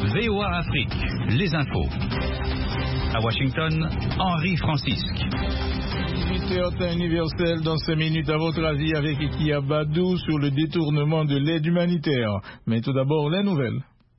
VOA Afrique, les infos. À Washington, Henri Francisque. 18h temps universel dans 5 minutes. À votre avis, avec Ekia Badou sur le détournement de l'aide humanitaire. Mais tout d'abord, les nouvelles.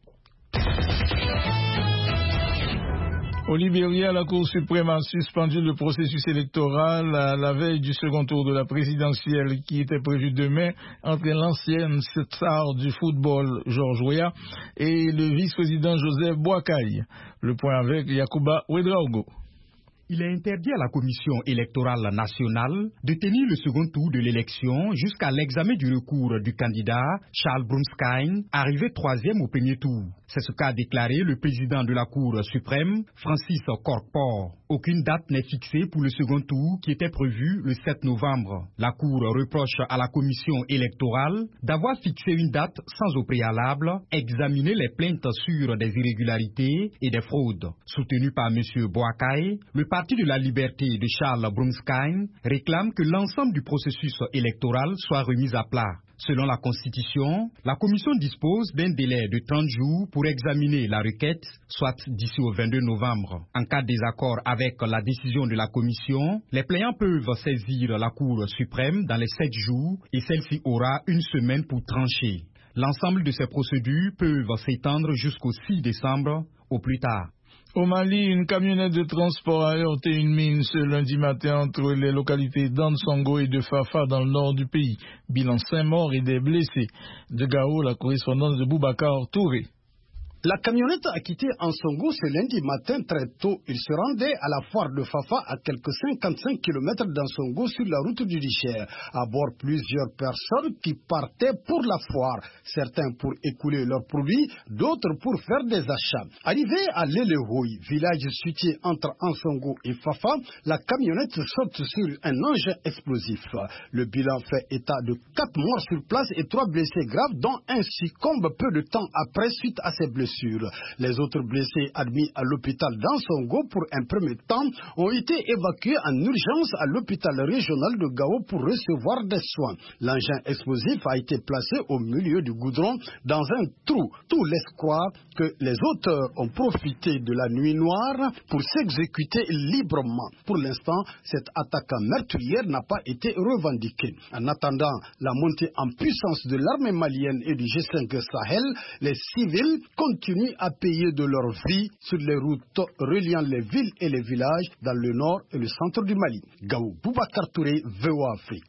Au Libéria, la Cour suprême a suspendu le processus électoral à la veille du second tour de la présidentielle qui était prévu demain entre l'ancienne star du football Georges Weah et le vice-président Joseph Boakai. Le point avec Yacouba Ouedraogo. Il est interdit à la Commission électorale nationale de tenir le second tour de l'élection jusqu'à l'examen du recours du candidat Charles Brumskine, arrivé troisième au premier tour. C'est ce qu'a déclaré le président de la Cour suprême, Francis Corkpor. Aucune date n'est fixée pour le second tour qui était prévu le 7 novembre. La Cour reproche à la Commission électorale d'avoir fixé une date sans au préalable examiner les plaintes sur des irrégularités et des fraudes. Soutenu par M. Boakai, le Parti de la liberté de Charles Brumskine réclame que l'ensemble du processus électoral soit remis à plat. Selon la Constitution, la Commission dispose d'un délai de 30 jours pour examiner la requête, soit d'ici au 22 novembre. En cas de désaccord avec la décision de la Commission, les plaignants peuvent saisir la Cour suprême dans les 7 jours et celle-ci aura une semaine pour trancher. L'ensemble de ces procédures peuvent s'étendre jusqu'au 6 décembre au plus tard. Au Mali, une camionnette de transport a heurté une mine ce lundi matin entre les localités d'Ansongo et de Fafa dans le nord du pays. Bilan 5 morts et des blessés. De Gao, la correspondance de Boubacar Touré. La camionnette a quitté Ansongo ce lundi matin très tôt. Il se rendait à la foire de Fafa à quelques 55 km d'Ansongo sur la route du Niger. À bord, plusieurs personnes qui partaient pour la foire. Certains pour écouler leurs produits, d'autres pour faire des achats. Arrivée à Lelehoui, village situé entre Ansongo et Fafa, la camionnette saute sur un engin explosif. Le bilan fait état de 4 morts sur place et 3 blessés graves, dont un succombe peu de temps après suite à ses blessures. Les autres blessés admis à l'hôpital d'Ansongo pour un premier temps ont été évacués en urgence à l'hôpital régional de Gao pour recevoir des soins. L'engin explosif a été placé au milieu du goudron dans un trou. Tout laisse croire que les auteurs ont profité de la nuit noire pour s'exécuter librement. Pour l'instant, cette attaque meurtrière n'a pas été revendiquée. En attendant la montée en puissance de l'armée malienne et du G5 Sahel, les civils continuent à payer de leur vie sur les routes reliant les villes et les villages dans le nord et le centre du Mali. Gao, Boubacar Touré, VOA Afrique.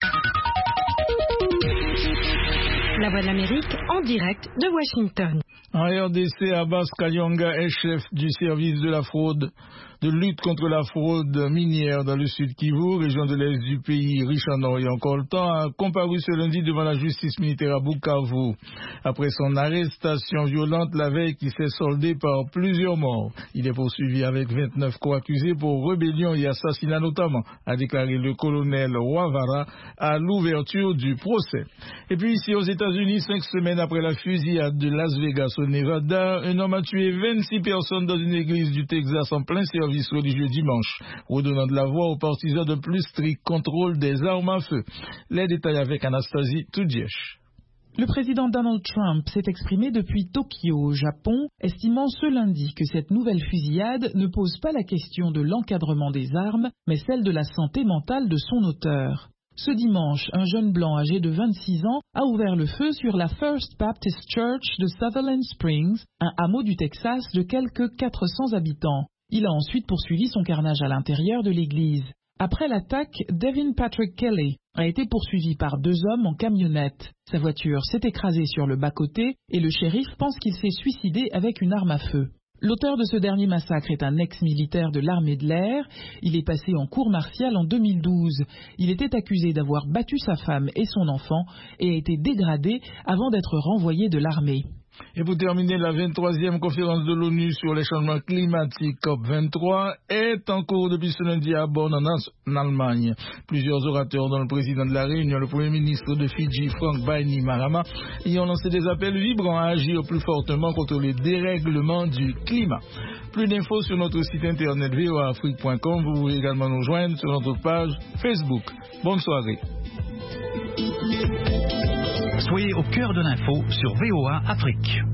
La Voix de l'Amérique en direct de Washington. En RDC, Abbas Kayonga est chef du service de la fraude, de lutte contre la fraude minière dans le sud Kivu, région de l'est du pays riche en or et en coltan, a comparu ce lundi devant la justice militaire à Bukavu. Après son arrestation violente la veille qui s'est soldée par plusieurs morts. Il est poursuivi avec 29 co-accusés pour rébellion et assassinat notamment, a déclaré le colonel Ouavara à l'ouverture du procès. Et puis ici aux États-Unis, 5 semaines après la fusillade de Las Vegas au Nevada, un homme a tué 26 personnes dans une église du Texas en plein service religieux dimanche, redonnant de la voix aux partisans de plus strict contrôle des armes à feu. Les détails avec Anastasie Tudiesh. Le président Donald Trump s'est exprimé depuis Tokyo, au Japon, estimant ce lundi que cette nouvelle fusillade ne pose pas la question de l'encadrement des armes, mais celle de la santé mentale de son auteur. Ce dimanche, un jeune blanc âgé de 26 ans a ouvert le feu sur la First Baptist Church de Sutherland Springs, un hameau du Texas de quelques 400 habitants. Il a ensuite poursuivi son carnage à l'intérieur de l'église. Après l'attaque, Devin Patrick Kelly a été poursuivi par 2 hommes en camionnette. Sa voiture s'est écrasée sur le bas-côté et le shérif pense qu'il s'est suicidé avec une arme à feu. L'auteur de ce dernier massacre est un ex-militaire de l'armée de l'air. Il est passé en cour martiale en 2012. Il était accusé d'avoir battu sa femme et son enfant et a été dégradé avant d'être renvoyé de l'armée. Et pour terminer, la 23e conférence de l'ONU sur les changements climatiques COP23 est en cours depuis ce lundi à Bonn en Allemagne. Plusieurs orateurs dont le président de la Réunion, le premier ministre de Fidji, Frank Bainimarama, y ont lancé des appels vibrants à agir plus fortement contre les dérèglements du climat. Plus d'infos sur notre site internet voaafrique.com. Vous pouvez également nous joindre sur notre page Facebook. Bonne soirée. Soyez au cœur de l'info sur VOA Afrique.